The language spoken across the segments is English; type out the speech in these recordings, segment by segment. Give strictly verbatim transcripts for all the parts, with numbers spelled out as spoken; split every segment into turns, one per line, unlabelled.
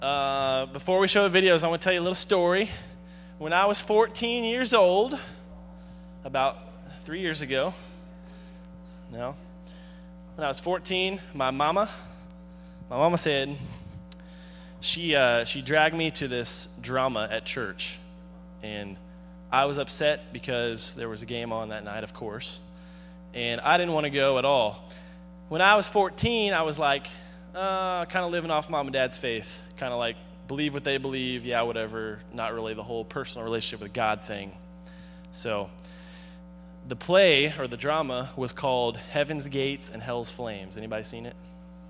Uh, before we show the videos, I want to tell you a little story. When I was fourteen years old, about three years ago, no, when I was fourteen, my mama, my mama said, she uh, she dragged me to this drama at church, and I was upset because there was a game on that night, of course, and I didn't want to go at all. When I was fourteen, I was like, uh, kind of living off mom and dad's faith, kind of like believe what they believe, yeah, whatever, not really the whole personal relationship with God thing. So the play or the drama was called Heaven's Gates and Hell's Flames. Anybody seen it?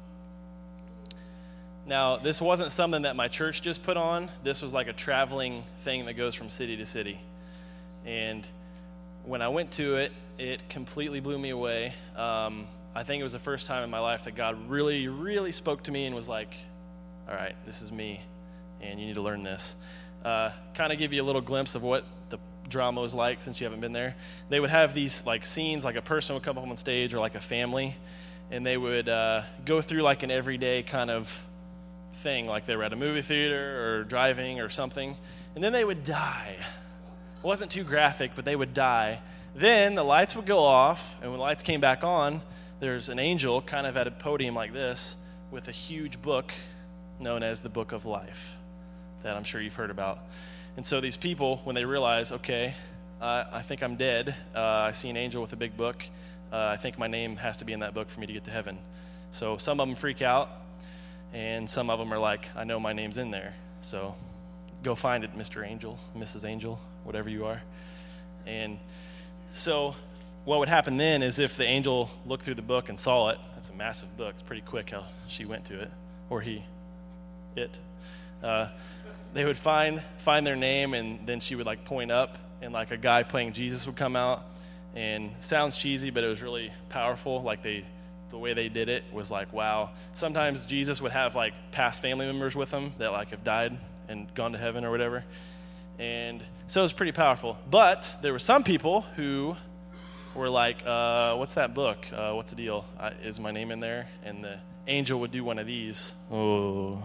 Now, this wasn't something that my church just put on. This was like a traveling thing that goes from city to city. And when I went to it, it completely blew me away. Um, I think it was the first time in my life that God really, really spoke to me and was like, all right, this is me, and you need to learn this. Uh, kind of give you a little glimpse of what the drama was like since you haven't been there. They would have these like scenes, like a person would come up on stage or like a family, and they would uh, go through like an everyday kind of thing, like they were at a movie theater or driving or something, and then they would die. It wasn't too graphic, but they would die. Then the lights would go off, and when the lights came back on, there's an angel kind of at a podium like this with a huge book known as the Book of Life that I'm sure you've heard about. And so these people, when they realize, okay, uh, I think I'm dead, uh, I see an angel with a big book, uh, I think my name has to be in that book for me to get to heaven. So some of them freak out, and some of them are like, I know my name's in there, so go find it, Mister Angel, Missus Angel, whatever you are. And so what would happen then is if the angel looked through the book and saw it, that's a massive book, it's pretty quick how she went to it, or he, it, uh, they would find find their name, and then she would like point up, and like a guy playing Jesus would come out, and sounds cheesy, but it was really powerful. Like they, the way they did it was like, wow. Sometimes Jesus would have like past family members with him that like have died and gone to heaven or whatever, and so it was pretty powerful. But there were some people who were like, uh, what's that book? Uh, what's the deal? Uh, is my name in there? And the angel would do one of these. Oh,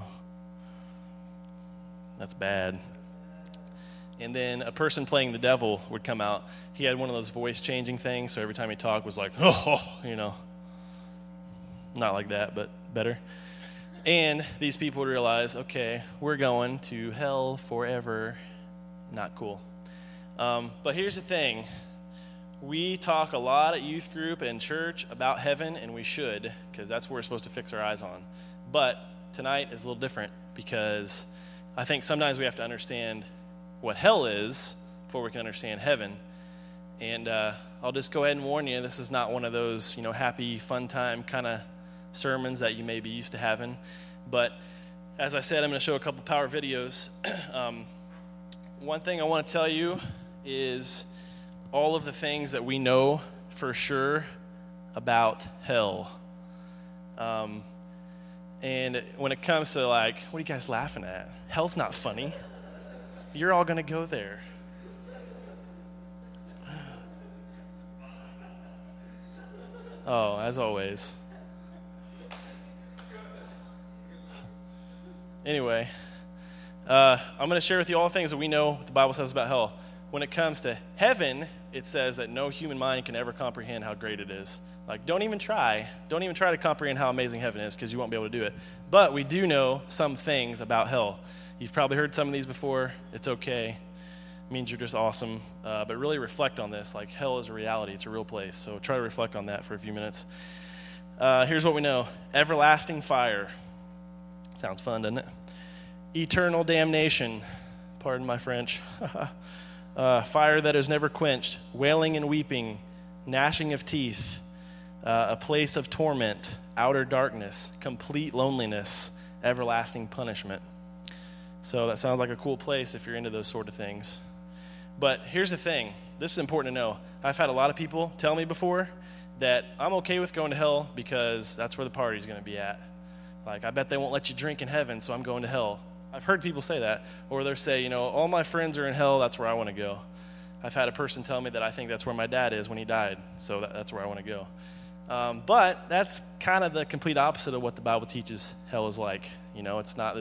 that's bad. And then a person playing the devil would come out. He had one of those voice-changing things, so every time he talked was like, oh, you know. Not like that, but better. And these people would realize, okay, we're going to hell forever. Not cool. Um, but here's the thing. We talk a lot at youth group and church about heaven, and we should, because that's what we're supposed to fix our eyes on. But tonight is a little different, because I think sometimes we have to understand what hell is before we can understand heaven. And uh, I'll just go ahead and warn you, this is not one of those, you know, happy, fun time kind of sermons that you may be used to having. But as I said, I'm going to show a couple power videos. um, one thing I want to tell you is all of the things that we know for sure about hell. Um, and when it comes to like, what are you guys laughing at? Hell's not funny. You're all going to go there. Oh, as always. Anyway, uh, I'm going to share with you all things that we know what the Bible says about hell. When it comes to heaven, it says that no human mind can ever comprehend how great it is. Like, don't even try. Don't even try to comprehend how amazing heaven is, because you won't be able to do it. But we do know some things about hell. You've probably heard some of these before. It's okay. It means you're just awesome. Uh, but really reflect on this. Like, hell is a reality. It's a real place. So try to reflect on that for a few minutes. Uh, here's what we know. Everlasting fire. Sounds fun, doesn't it? Eternal damnation. Pardon my French. Uh, fire that is never quenched, wailing and weeping, gnashing of teeth, uh, a place of torment, outer darkness, complete loneliness, everlasting punishment. So that sounds like a cool place if you're into those sort of things. But here's the thing. This is important to know. I've had a lot of people tell me before that I'm okay with going to hell because that's where the party's going to be at. Like, I bet they won't let you drink in heaven, so I'm going to hell. I've heard people say that. Or they'll say, you know, all my friends are in hell, that's where I want to go. I've had a person tell me that I think that's where my dad is when he died, so that, that's where I want to go. Um, but that's kind of the complete opposite of what the Bible teaches hell is like. You know, it's not this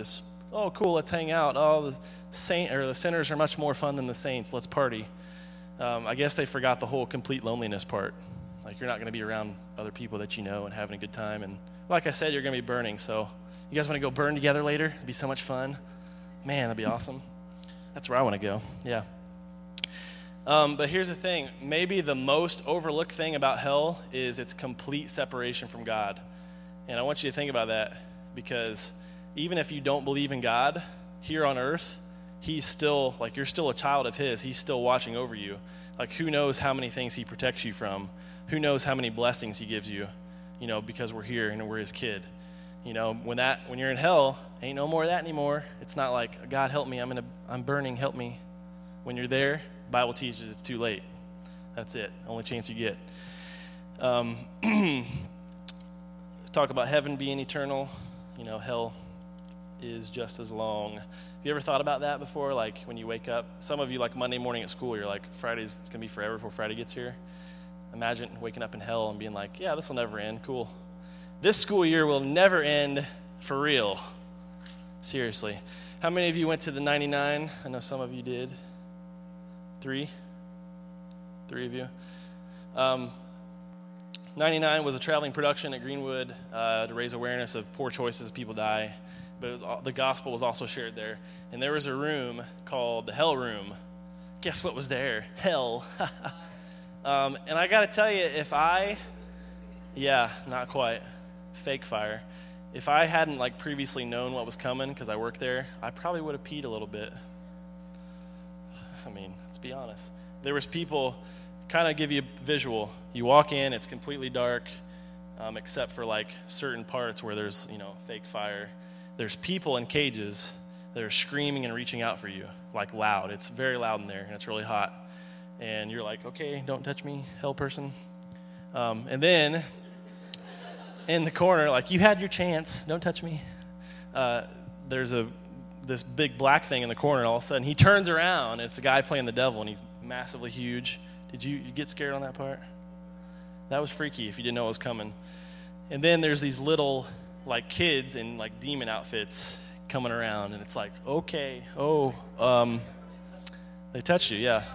Oh, cool, let's hang out. Oh, the saint or the sinners are much more fun than the saints. Let's party. Um, I guess they forgot the whole complete loneliness part. Like, you're not going to be around other people that you know and having a good time. And like I said, you're going to be burning. So you guys want to go burn together later? It'd be so much fun. Man, that'd be awesome. That's where I want to go. Yeah. Um, but here's the thing. Maybe the most overlooked thing about hell is its complete separation from God. And I want you to think about that, because even if you don't believe in God here on earth, he's still, like, you're still a child of his. He's still watching over you. Like, who knows how many things he protects you from? Who knows how many blessings he gives you, you know, because we're here and we're his kid. You know, when that when you're in hell, ain't no more of that anymore. It's not like, God, help me, I'm gonna I'm burning, help me. When you're there, the Bible teaches it's too late. That's it. Only chance you get. Um, talk about heaven being eternal. You know, hell is just as long. Have you ever thought about that before? Like, when you wake up, some of you, like Monday morning at school, you're like, Friday's, it's gonna be forever before Friday gets here. Imagine waking up in hell and being like, yeah, this will never end. Cool. This school year will never end for real. Seriously. How many of you went to the ninety-nine? I know some of you did. Three? Three of you. Um, ninety-nine was a traveling production at Greenwood uh, to raise awareness of poor choices, people die. But it was, the gospel was also shared there. And there was a room called the Hell Room. Guess what was there? Hell. um, and I got to tell you, if I, yeah, not quite, fake fire. If I hadn't, like, previously known what was coming because I worked there, I probably would have peed a little bit. I mean, let's be honest. There was people, kind of give you a visual. You walk in, it's completely dark, um, except for, like, certain parts where there's, you know, fake fire. There's people in cages that are screaming and reaching out for you, like, loud. It's very loud in there, and it's really hot. And you're like, okay, don't touch me, hell person. Um, and then in the corner, like, you had your chance, don't touch me. Uh, there's a this big black thing in the corner, and all of a sudden he turns around, and it's a guy playing the devil, and he's massively huge. Did you, you get scared on that part? That was freaky if you didn't know it was coming. And then there's these little, like, kids in, like, demon outfits coming around, and it's like, okay, oh, um, they touched you, yeah.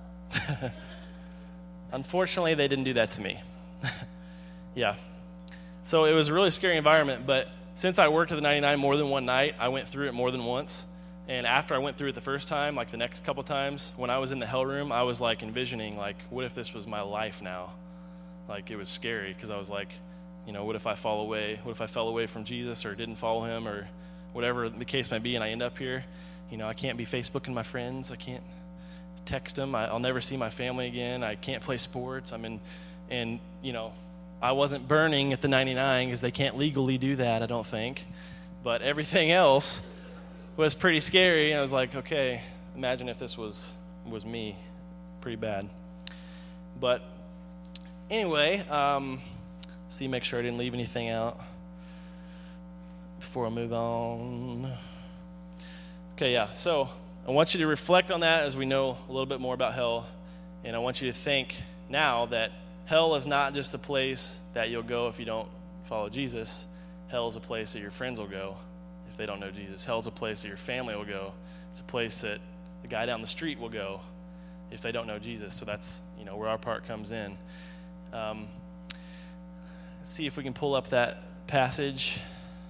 Unfortunately, they didn't do that to me. Yeah. So it was a really scary environment, but since I worked at the ninety-nine more than one night, I went through it more than once. And after I went through it the first time, like the next couple times, when I was in the hell room, I was like envisioning, like, what if this was my life now? Like, it was scary because I was like, you know, what if I fall away? What if I fell away from Jesus or didn't follow him or whatever the case may be, and I end up here? You know, I can't be Facebooking my friends. I can't text them. I, I'll never see my family again. I can't play sports. I'm in, and, you know, I wasn't burning at the ninety-nine because they can't legally do that, I don't think. But everything else was pretty scary. And I was like, okay, imagine if this was was me. Pretty bad. But anyway, um, see, make sure I didn't leave anything out before I move on. Okay, yeah. So I want you to reflect on that as we know a little bit more about hell. And I want you to think now that hell is not just a place that you'll go if you don't follow Jesus. Hell is a place that your friends will go if they don't know Jesus. Hell is a place that your family will go. It's a place that the guy down the street will go if they don't know Jesus. So that's, you know, where our part comes in. Um, let's see if we can pull up that passage.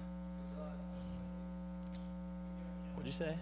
What'd you say?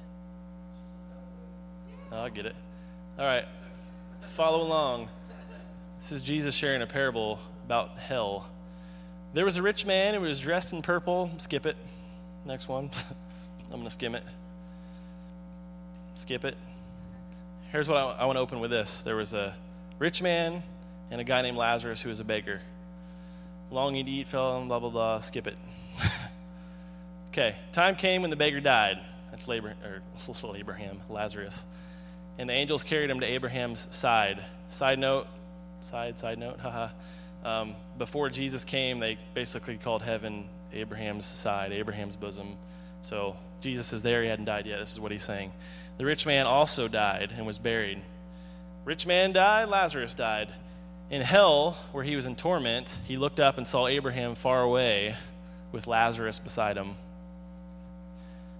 Oh, I get it. All right. Follow along. This is Jesus sharing a parable about hell. There was a rich man who was dressed in purple. Skip it. Next one. I'm going to skim it. Skip it. Here's what I, I want to open with this. There was a rich man and a guy named Lazarus who was a beggar. Longing to eat, fell on, blah, blah, blah. Skip it. Okay. Time came when the beggar died. That's Labor, or Abraham, Lazarus. And the angels carried him to Abraham's side. Side note. Side, side note, haha. Um, before Jesus came, they basically called heaven Abraham's side, Abraham's bosom. So Jesus is there, he hadn't died yet. This is what he's saying. The rich man also died and was buried. Rich man died, Lazarus died. In hell, where he was in torment, he looked up and saw Abraham far away with Lazarus beside him.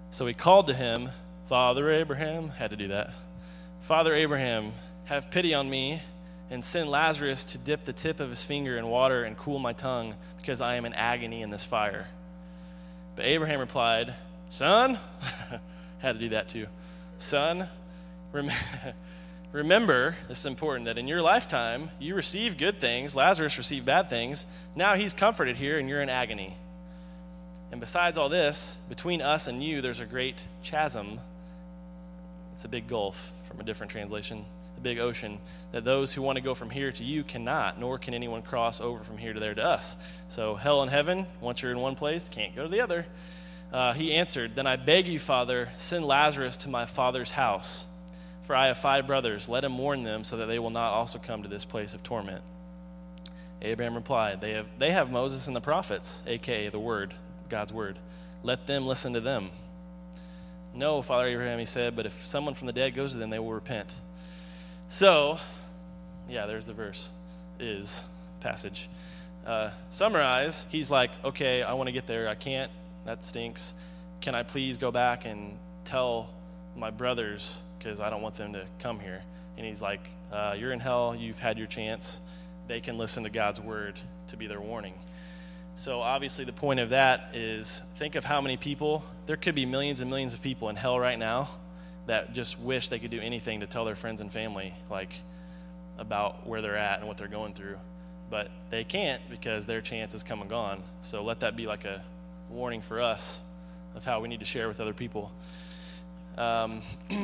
So he called to him, Father Abraham, had to do that. Father Abraham, have pity on me and send Lazarus to dip the tip of his finger in water and cool my tongue, because I am in agony in this fire. But Abraham replied, Son, had to do that too. Son, rem- remember, this is important, that in your lifetime you receive good things, Lazarus received bad things. Now he's comforted here and you're in agony. And besides all this, between us and you there's a great chasm. It's a big gulf from a different translation, a big ocean, that those who want to go from here to you cannot, nor can anyone cross over from here to there to us. So hell and heaven, once you're in one place, can't go to the other. Uh, he answered, Then I beg you, Father, send Lazarus to my father's house, for I have five brothers. Let him warn them so that they will not also come to this place of torment. Abraham replied, They have, they have Moses and the prophets, a k a the word, God's word. Let them listen to them. No, Father Abraham, he said, but if someone from the dead goes to them, they will repent. So, yeah, there's the verse, is, passage. Uh, summarize, he's like, okay, I want to get there. I can't. That stinks. Can I please go back and tell my brothers, because I don't want them to come here. And he's like, uh, you're in hell. You've had your chance. They can listen to God's word to be their warning. So obviously the point of that is, think of how many people, there could be millions and millions of people in hell right now that just wish they could do anything to tell their friends and family, like, about where they're at and what they're going through. But they can't because their chance has come and gone. So let that be like a warning for us of how we need to share with other people. Um,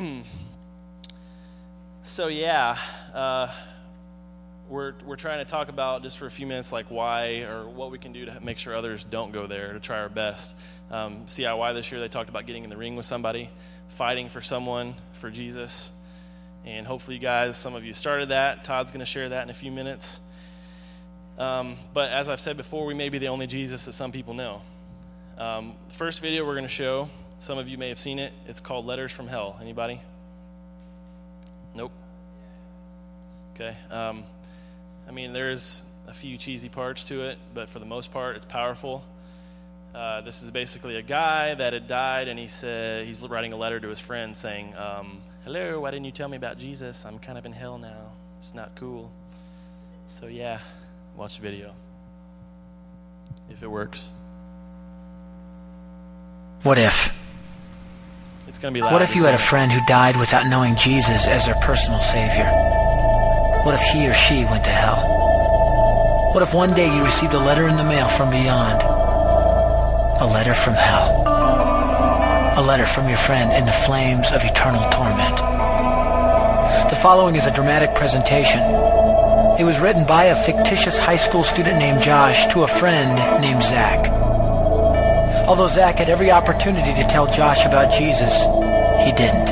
so yeah, uh, we're we're trying to talk about, just for a few minutes, like why or what we can do to make sure others don't go there, to try our best. Um, C I Y this year, they talked about getting in the ring with somebody, fighting for someone, for Jesus. And hopefully you guys, some of you started that. Todd's going to share that in a few minutes. Um, but as I've said before, we may be the only Jesus that some people know. Um, the first video we're going to show, some of you may have seen it. It's called Letters from Hell. Anybody? Nope. Okay. Um, I mean, there's a few cheesy parts to it, but for the most part, it's powerful. Uh, this is basically a guy that had died, and he said he's writing a letter to his friend saying, um, hello, why didn't you tell me about Jesus? I'm kind of in hell now. It's not cool. So yeah, watch the video, if it works.
What if?
It's going to be loud.
What if you had a friend who died without knowing Jesus as their personal savior? What if he or she went to hell? What if one day you received a letter in the mail from beyond? A letter from hell. A letter from your friend in the flames of eternal torment. The following is a dramatic presentation. It was written by a fictitious high school student named Josh to a friend named Zach. Although Zach had every opportunity to tell Josh about Jesus, he didn't.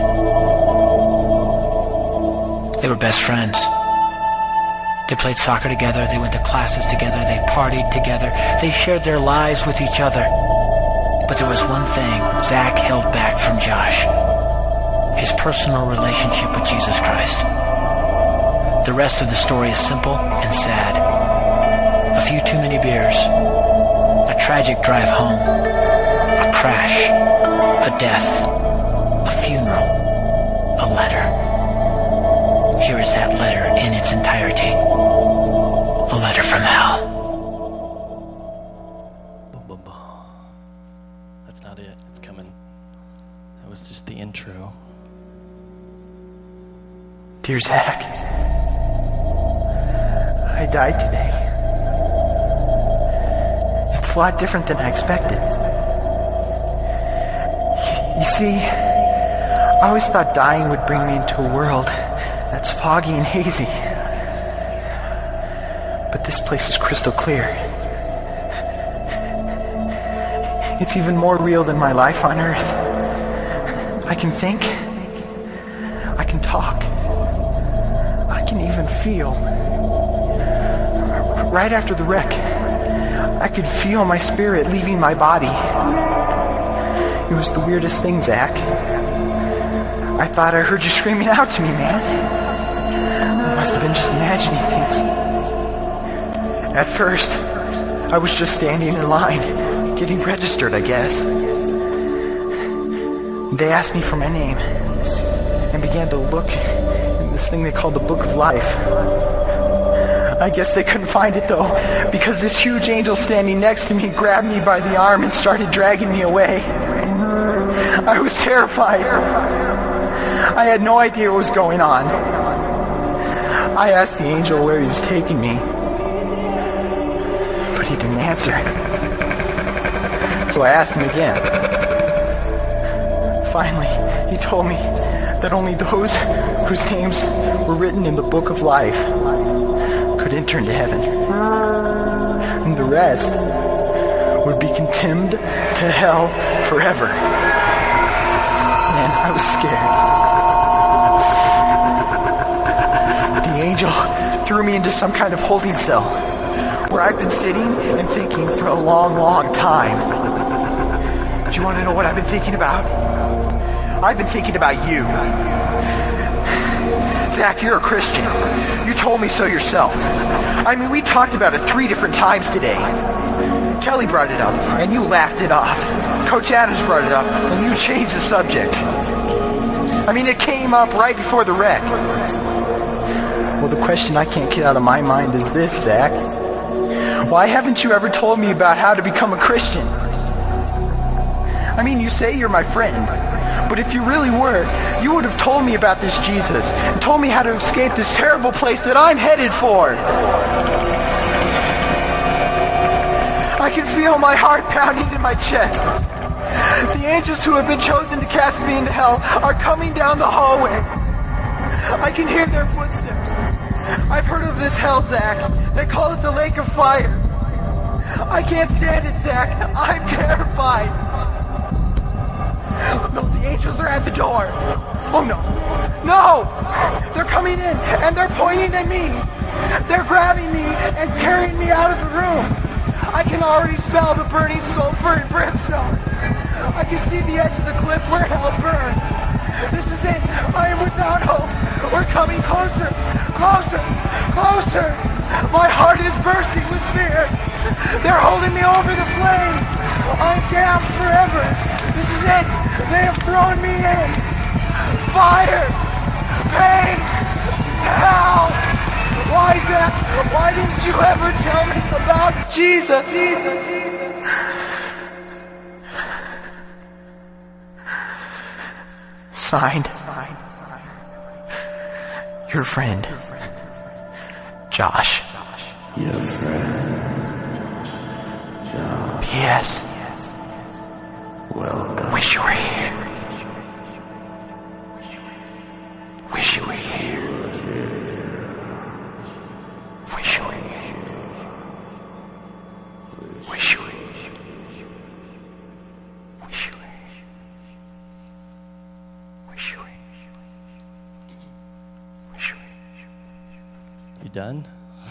They were best friends. They played soccer together, they went to classes together, they partied together, they shared their lives with each other. But there was one thing Zach held back from Josh: his personal relationship with Jesus Christ. The rest of the story is simple and sad. A few too many beers, a tragic drive home, a crash, a death, a funeral, a letter. Here is that letter in its entirety. A letter from hell.
That's not it. It's coming. That was just the intro.
Dear Zach, I died today. It's a lot different than I expected. You see, I always thought dying would bring me into a world that's foggy and hazy. But this place is crystal clear. It's even more real than my life on Earth. I can think. I can talk. I can even feel. Right after the wreck, I could feel my spirit leaving my body. It was the weirdest thing, Zach. I thought I heard you screaming out to me, man. I must have been just imagining things. At first, I was just standing in line, getting registered, I guess. They asked me for my name and began to look in this thing they called the Book of Life. I guess they couldn't find it though, because this huge angel standing next to me grabbed me by the arm and started dragging me away. I was terrified. I had no idea what was going on. I asked the angel where he was taking me, but he didn't answer. So I asked him again. Finally, he told me that only those whose names were written in the Book of Life could enter into heaven. And the rest would be condemned to hell forever. Man, I was scared. The angel threw me into some kind of holding cell where I've been sitting and thinking for a long, long time. Do you want to know what I've been thinking about? I've been thinking about you. Zach, you're a Christian. You told me so yourself. I mean, we talked about it three different times today. Kelly brought it up, and you laughed it off. Coach Adams brought it up, and you changed the subject. I mean, it came up right before the wreck. Well, the question I can't get out of my mind is this, Zach. Why haven't you ever told me about how to become a Christian? I mean, you say you're my friend, but if you really were, you would have told me about this Jesus and told me how to escape this terrible place that I'm headed for. I can feel my heart pounding in my chest. The angels who have been chosen to cast me into hell are coming down the hallway. I can hear their footsteps. I've heard of this hell, Zach. They call it the lake of fire. I can't stand it, Zach. I'm terrified. No, the angels are at the door. Oh, no. No! They're coming in, and they're pointing at me. They're grabbing me and carrying me out of the room. I can already smell the burning sulfur and brimstone. I can see the edge of the cliff where hell burns. This is it. I am without hope. We're coming closer, closer, closer. My heart is bursting with fear. They're holding me over the flames. I'm damned forever. This is it. They have thrown me in. Fire. Pain. Hell. Why, Zach? Why didn't you ever tell me about Jesus? Jesus. Signed. Your friend, Josh.
Your friend, Josh.
P S.
Welcome.
Wish you were here. Wish you were here. Wish you were here. Wish you were here. Wish you were here. Wish you were here. Wish you were here.
You done?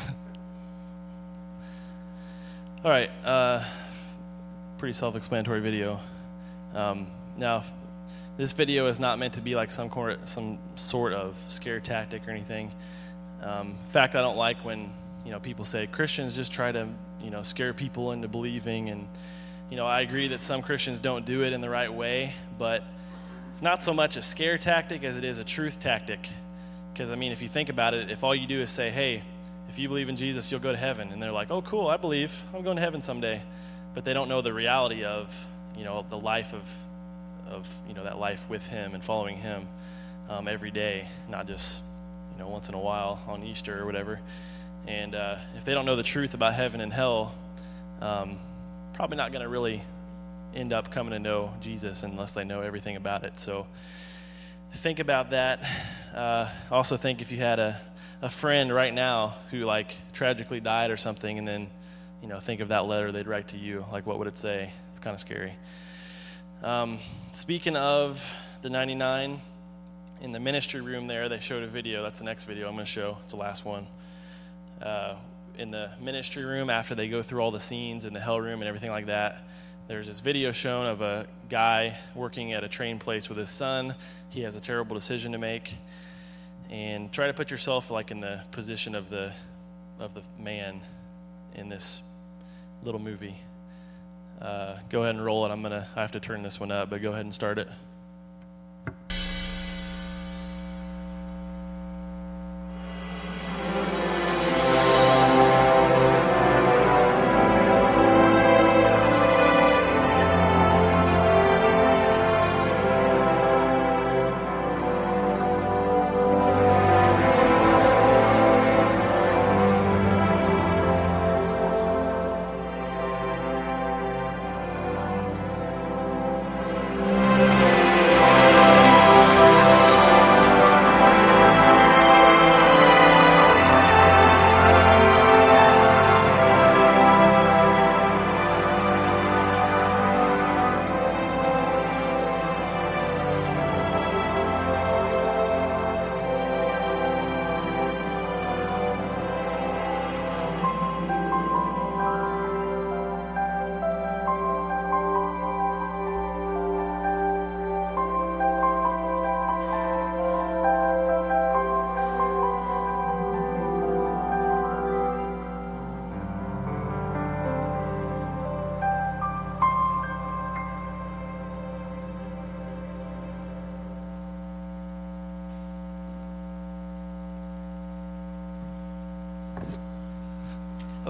All right. Uh, pretty self-explanatory video. Um, now, this video is not meant to be like some cor- some sort of scare tactic or anything. Um, in fact, I don't like when you know people say Christians just try to you know scare people into believing, and you know I agree that some Christians don't do it in the right way, but it's not so much a scare tactic as it is a truth tactic. Because I mean, if you think about it, if all you do is say, "Hey, if you believe in Jesus, you'll go to heaven," and they're like, "Oh, cool, I believe. I'm going to heaven someday," but they don't know the reality of you know the life of of you know that life with Him and following Him um, every day, not just you know once in a while on Easter or whatever. And uh, if they don't know the truth about heaven and hell, um, probably not going to really end up coming to know Jesus unless they know everything about it. So think about that. Uh, also think if you had a, a friend right now who like tragically died or something, and then you know think of that letter they'd write to you, like what would it say? It's kind of scary. Um, speaking of the ninety-nine, in the ministry room there, they showed a video. That's the next video I'm going to show. It's the last one. Uh, in the ministry room, after they go through all the scenes in the hell room and everything like that, there's this video shown of a guy working at a train place with his son. He has a terrible decision to make. And try to put yourself like in the position of the of the man in this little movie. Uh, go ahead and roll it. I'm gonna. I have to turn this one up, but go ahead and start it.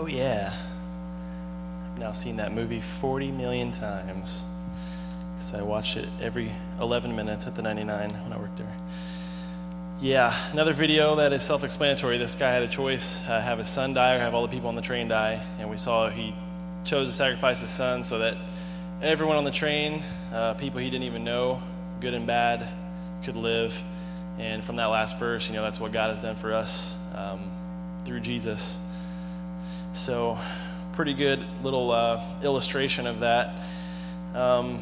Oh yeah. I've now seen that movie forty million times. Because I watched it every eleven minutes at the ninety-nine when I worked there. Yeah, another video that is self-explanatory. This guy had a choice, uh, have his son die or have all the people on the train die. And we saw he chose to sacrifice his son so that everyone on the train, uh, people he didn't even know, good and bad, could live. And from that last verse, you know, that's what God has done for us um, through Jesus. So, pretty good little uh, illustration of that. Um,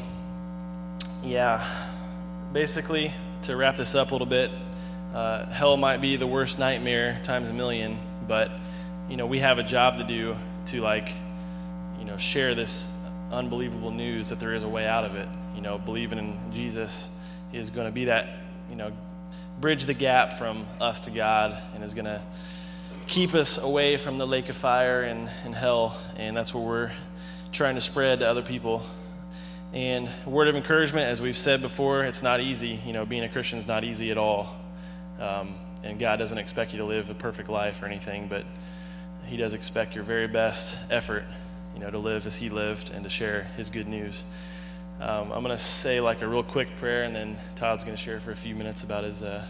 yeah, basically, to wrap this up a little bit, uh, hell might be the worst nightmare times a million, but, you know, we have a job to do to, like, you know, share this unbelievable news that there is a way out of it. You know, believing in Jesus is going to be that, you know, bridge the gap from us to God, and is going to keep us away from the lake of fire and, and hell, and that's what we're trying to spread to other people. And a word of encouragement, as we've said before, it's not easy. You know, being a Christian is not easy at all, um, and God doesn't expect you to live a perfect life or anything, but he does expect your very best effort, you know, to live as he lived and to share his good news. Um, I'm going to say like a real quick prayer, and then Todd's going to share for a few minutes about his uh,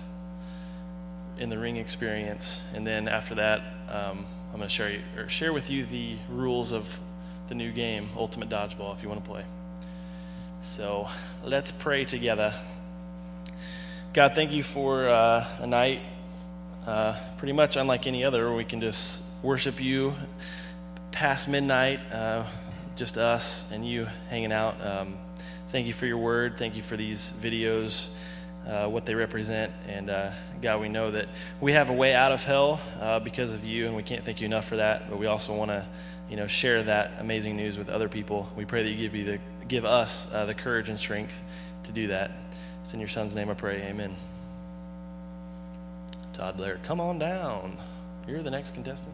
in the ring experience. And then after that, um, I'm going to share you, or share with you the rules of the new game, Ultimate Dodgeball, if you want to play. So let's pray together. God, thank you for uh, a night uh, pretty much unlike any other, where we can just worship you past midnight, uh, just us and you hanging out. Um, thank you for your word. Thank you for these videos, uh, what they represent. And uh, God, we know that we have a way out of hell uh, because of you, and we can't thank you enough for that. But we also want to, you know, share that amazing news with other people. We pray that you give you the give us uh, the courage and strength to do that. It's in your son's name I pray. Amen. Todd Blair, come on down. You're the next contestant.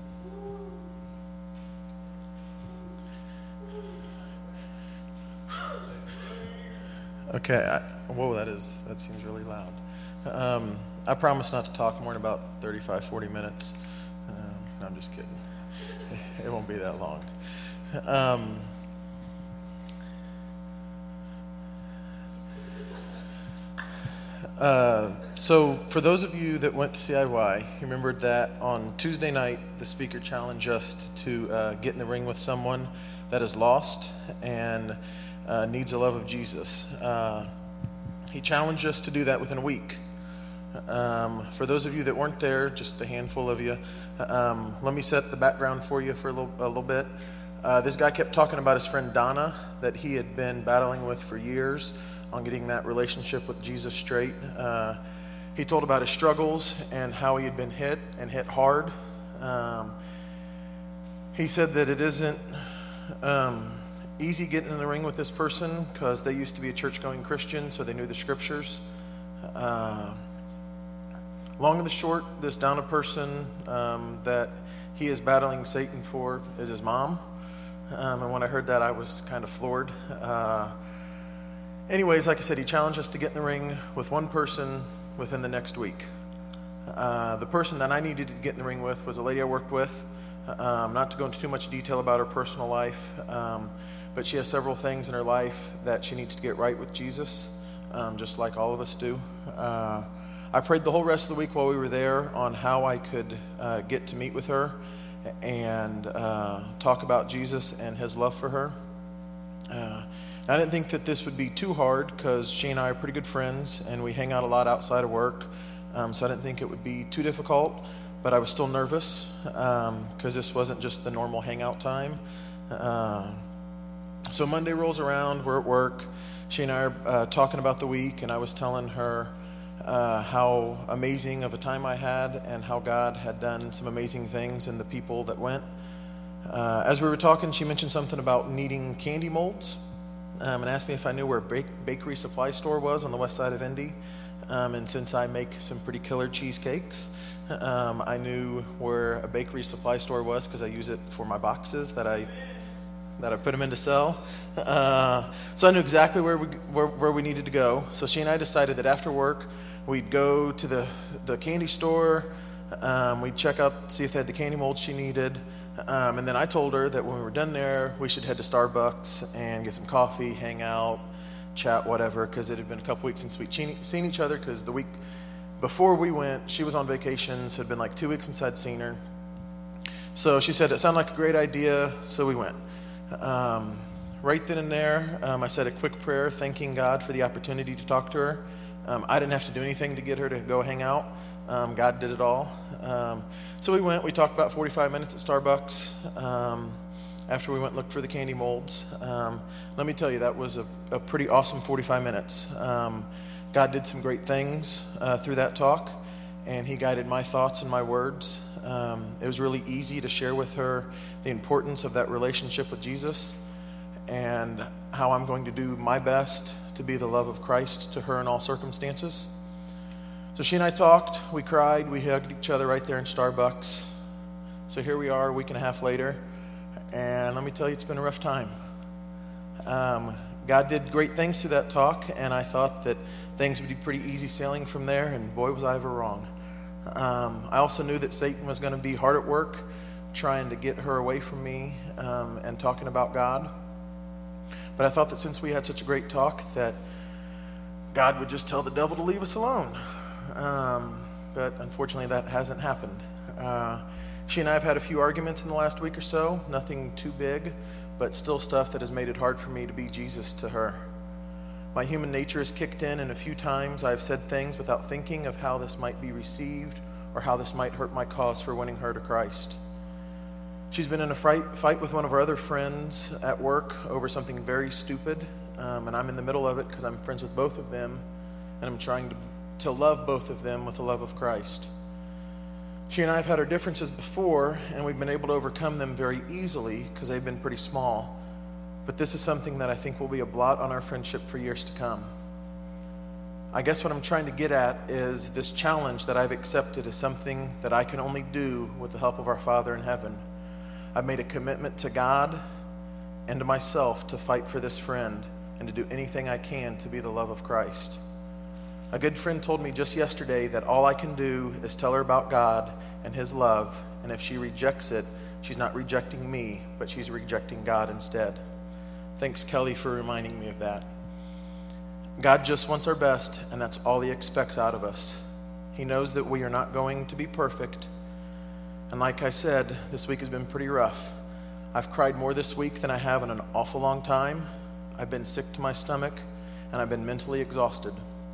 Okay, I, whoa, that is, that seems really loud. Um, I promise not to talk more in about thirty-five, forty minutes. Um, no, I'm just kidding. It won't be that long. Um, uh, so for those of you that went to C I Y, you remembered that on Tuesday night, the speaker challenged us to uh, get in the ring with someone that is lost and Uh, needs the love of Jesus. Uh, he challenged us to do that within a week. Um, for those of you that weren't there, just a handful of you, um, let me set the background for you for a little, a little bit. Uh, this guy kept talking about his friend Donna that he had been battling with for years on getting that relationship with Jesus straight. Uh, he told about his struggles and how he had been hit and hit hard. Um, he said that it isn't Um, easy getting in the ring with this person because they used to be a church-going Christian, so they knew the scriptures. Uh, long and the short, this Donna person um, that he is battling Satan for is his mom. Um, and when I heard that, I was kind of floored. Uh, anyways, like I said, he challenged us to get in the ring with one person within the next week. Uh, the person that I needed to get in the ring with was a lady I worked with. Um, not to go into too much detail about her personal life, um, but she has several things in her life that she needs to get right with Jesus, um, just like all of us do. Uh, I prayed the whole rest of the week while we were there on how I could uh, get to meet with her and uh, talk about Jesus and his love for her. Uh, I didn't think that this would be too hard because she and I are pretty good friends and we hang out a lot outside of work, um, so I didn't think it would be too difficult. But I was still nervous because um, this wasn't just the normal hangout time. Uh, so Monday rolls around, we're at work. She and I are uh, talking about the week, and I was telling her uh, how amazing of a time I had and how God had done some amazing things in the people that went. Uh, as we were talking, she mentioned something about needing candy molds um, and asked me if I knew where a bake- bakery supply store was on the west side of Indy. Um, and since I make some pretty killer cheesecakes, Um, I knew where a bakery supply store was because I use it for my boxes that I that I put them in to sell. Uh, so I knew exactly where we where, where we needed to go. So she and I decided that after work we'd go to the the candy store. Um, we'd check up, see if they had the candy molds she needed, Um, and then I told her that when we were done there, we should head to Starbucks and get some coffee, hang out, chat, whatever, because it had been a couple weeks since we'd seen each other, because the week before we went, she was on vacation, so it had been like two weeks since I'd seen her. So she said it sounded like a great idea, so we went. Um, right then and there, um, I said a quick prayer thanking God for the opportunity to talk to her. Um, I didn't have to do anything to get her to go hang out. Um, God did it all. Um, so we went, we talked about forty-five minutes at Starbucks. Um, after we went and looked for the candy molds. Um, let me tell you, that was a, a pretty awesome forty-five minutes. Um, God did some great things uh, through that talk, and he guided my thoughts and my words. Um, it was really easy to share with her the importance of that relationship with Jesus and how I'm going to do my best to be the love of Christ to her in all circumstances. So she and I talked, we cried, we hugged each other right there in Starbucks. So here we are a week and a half later, and let me tell you, it's been a rough time. Um, God did great things through that talk, and I thought that things would be pretty easy sailing from there, and boy, was I ever wrong. Um, I also knew that Satan was going to be hard at work trying to get her away from me um, and talking about God. But I thought that since we had such a great talk that God would just tell the devil to leave us alone. Um, but unfortunately that hasn't happened. Uh, she and I have had a few arguments in the last week or so, nothing too big, but still stuff that has made it hard for me to be Jesus to her. My human nature has kicked in, and a few times I've said things without thinking of how this might be received or how this might hurt my cause for winning her to Christ. She's been in a fight, fight with one of our other friends at work over something very stupid, um, and I'm in the middle of it because I'm friends with both of them, and I'm trying to, to love both of them with the love of Christ. She and I have had our differences before, and we've been able to overcome them very easily because they've been pretty small. But this is something that I think will be a blot on our friendship for years to come. I guess what I'm trying to get at is this challenge that I've accepted is something that I can only do with the help of our Father in heaven. I've made a commitment to God and to myself to fight for this friend and to do anything I can to be the love of Christ. A good friend told me just yesterday that all I can do is tell her about God and his love, and if she rejects it, she's not rejecting me, but she's rejecting God instead. Thanks, Kelly, for reminding me of that. God just wants our best, and that's all he expects out of us. He knows that we are not going to be perfect, and like I said, this week has been pretty rough. I've cried more this week than I have in an awful long time. I've been sick to my stomach, and I've been mentally exhausted.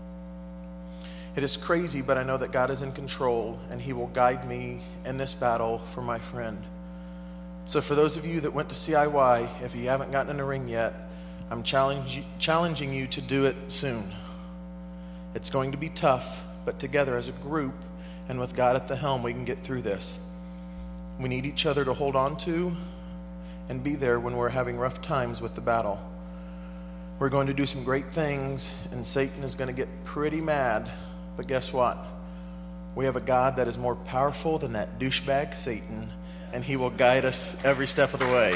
It is crazy, but I know that God is in control, and he will guide me in this battle for my friend. So for those of you that went to C I Y, if you haven't gotten in a ring yet, I'm challenge, challenging you to do it soon. It's going to be tough, but together as a group and with God at the helm, we can get through this. We need each other to hold on to and be there when we're having rough times with the battle. We're going to do some great things, and Satan is going to get pretty mad. But guess what? We have a God that is more powerful than that douchebag Satan, and he will guide us every step of the way.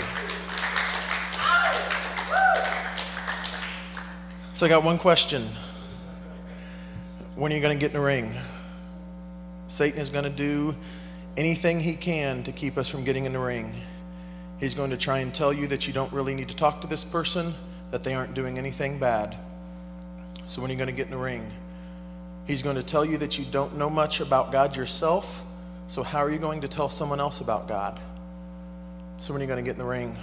So I got one question. When are you going to get in the ring? Satan is going to do anything he can to keep us from getting in the ring. He's going to try and tell you that you don't really need to talk to this person, that they aren't doing anything bad. So when are you going to get in the ring? He's going to tell you that you don't know much about God yourself, so how are you going to tell someone else about God? So when are you going to get in the ring?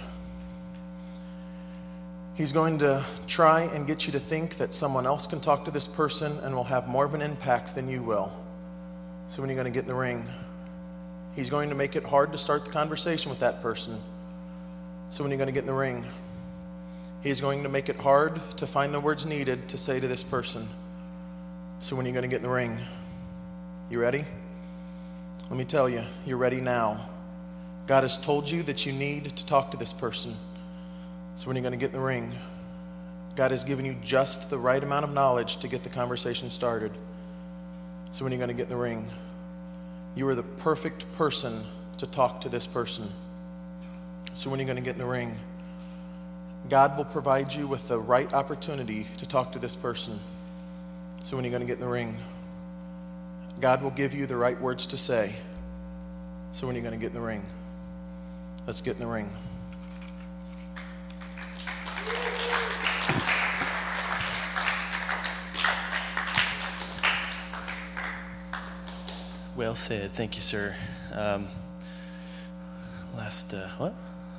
He's going to try and get you to think that someone else can talk to this person and will have more of an impact than you will. So when are you going to get in the ring? He's going to make it hard to start the conversation with that person. So when are you going to get in the ring? He's going to make it hard to find the words needed to say to this person. So when are you going to get in the ring? You ready? Let me tell you, you're ready now. God has told you that you need to talk to this person. So when are you going to get in the ring? God has given you just the right amount of knowledge to get the conversation started. So when are you going to get in the ring? You are the perfect person to talk to this person. So when are you going to get in the ring? God will provide you with the right opportunity to talk to this person. So when are you going to get in the ring? God will give you the right words to say. So when are you going to get in the ring? Let's get in the ring.
Well said. Thank you, sir. Um, last, uh, what?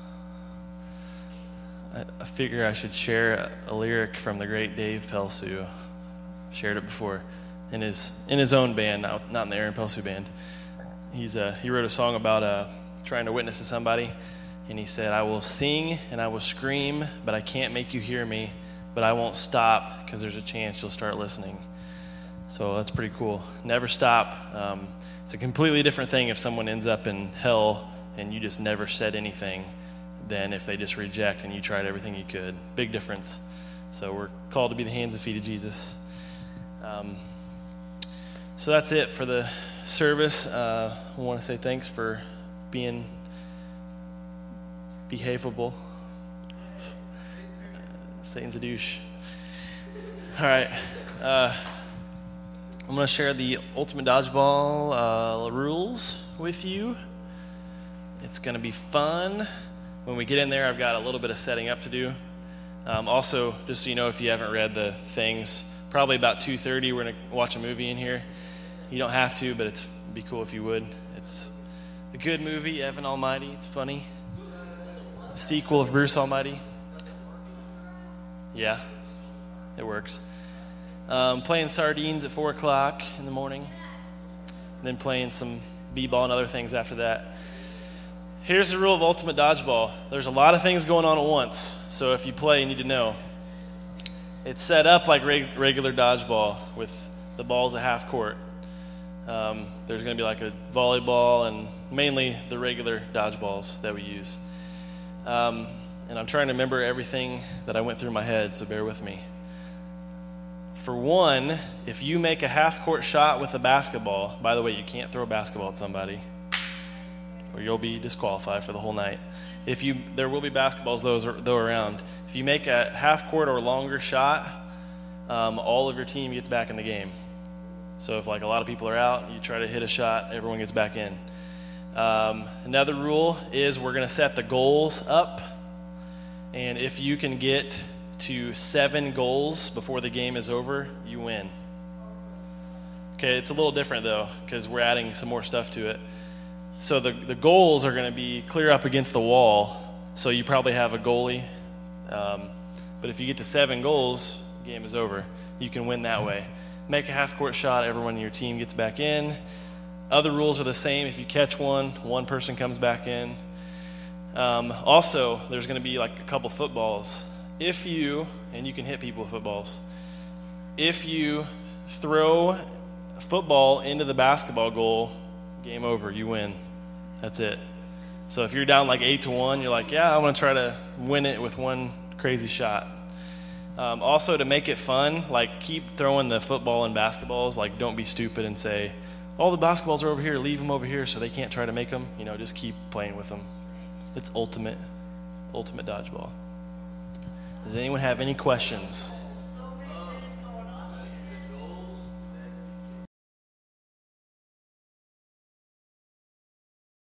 I, I figure I should share a, a lyric from the great Dave Pelsu. I've shared it before in his in his own band, not, not in the Aaron Pelsu band. He's uh, he wrote a song about uh, trying to witness to somebody, and he said, "I will sing and I will scream, but I can't make you hear me, but I won't stop because there's a chance you'll start listening." So that's pretty cool. Never stop. Um, it's a completely different thing if someone ends up in hell and you just never said anything than if they just reject and you tried everything you could. Big difference. So we're called to be the hands and feet of Jesus. Um, so that's it for the service. Uh, I want to say thanks for being behaveable. Satan's a douche. All right. Uh, I'm going to share the Ultimate Dodgeball uh, rules with you. It's going to be fun. When we get in there, I've got a little bit of setting up to do. Um, also, just so you know, if you haven't read the things, probably about two thirty, we're going to watch a movie in here. You don't have to, but it's, it'd be cool if you would. It's a good movie, Evan Almighty. It's funny. A sequel of Bruce Almighty. Yeah, it works. Um, playing sardines at four o'clock in the morning. And then playing some b-ball and other things after that. Here's the rule of Ultimate Dodgeball. There's a lot of things going on at once. So if you play, you need to know. It's set up like reg- regular dodgeball with the balls at half court. Um, there's going to be like a volleyball and mainly the regular dodgeballs that we use. Um, and I'm trying to remember everything that I went through my head, so bear with me. For one, if you make a half-court shot with a basketball, by the way, you can't throw a basketball at somebody, or you'll be disqualified for the whole night. If you, there will be basketballs though, though around. If you make a half-court or longer shot, um, all of your team gets back in the game. So if like a lot of people are out, you try to hit a shot, everyone gets back in. Um, another rule is we're going to set the goals up, and if you can get to seven goals before the game is over, you win. Okay, it's a little different though, because we're adding some more stuff to it. So the, the goals are going to be clear up against the wall, so you probably have a goalie. Um, but if you get to seven goals, the game is over. You can win that way. Make a half-court shot, everyone in your team gets back in. Other rules are the same. If you catch one, one person comes back in. Um, also, there's going to be like a couple footballs. If you, and you can hit people with footballs, if you throw a football into the basketball goal, game over, you win. That's it. So if you're down like eight to one, you're like, yeah, I want to try to win it with one crazy shot. Um, also, to make it fun, like keep throwing the football and basketballs. Like don't be stupid and say, all the basketballs are over here, leave them over here so they can't try to make them. You know, just keep playing with them. It's ultimate, ultimate dodgeball. Does anyone have any questions?